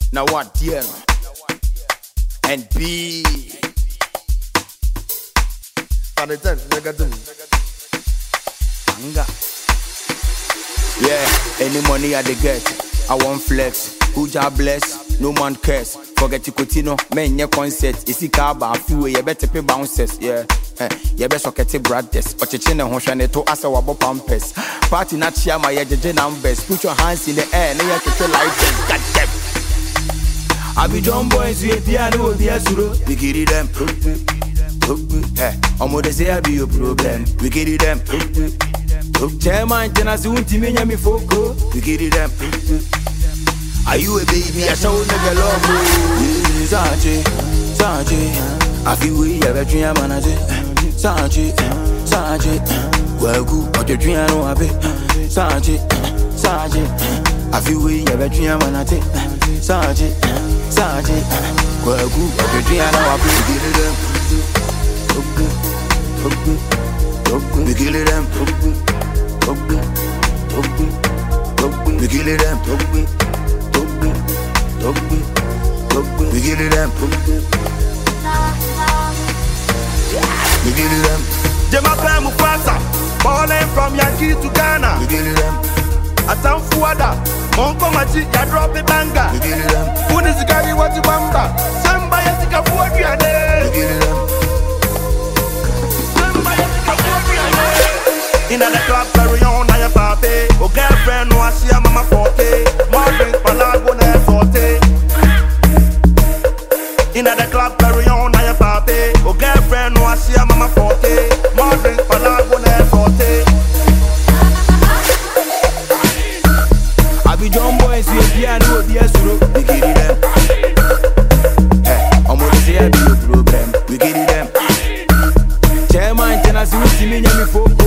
Now what, dear? And B. Yeah, any money I dey get, I want flex. Who ja bless, no man cares. Forget to continue, men your concert. Is it car bar few you better pay bounces, yeah. You better socket brothers, but you chin and honshane to us our pampers. Party not share my jeje numbers. Put your hands in the air, and you have to feel like goddamn. I be John Boys with piano, the Azuro. We get it them. I'm gonna say I be your problem. We get it them. Chairman, then I soon to me, me foco. We get it them. Are you a baby? I show nigga love you. Sachi, I feel we have a dream manager. Sachi, well good, but the dream I know of it. Sachi, I feel we have a dream manager. Sachi, well good, but the dream I know of it. We kill it them. We kill it them. We get it them. We get it them. Jemape Mufasa, balling from Yankee to Ghana. We get it them. Atam Fuada, Monko Machi, ya drop a banger. We get it them. Who is the guy what you bamba? Somebody has to go for you. We get it them. In the club, carry on, I am papi. Oh, girlfriend, no, I see a mama forte. More drink, palago, ne forte. In the club, carry on, I am papi. Oh, girlfriend, no, I see a mama forte. More drink, palago, ne forte. I be John Boys with piano, the Azuro. We get it them. I'm gonna say I be your problem. We get it them. Chairman, then I see me, me folk.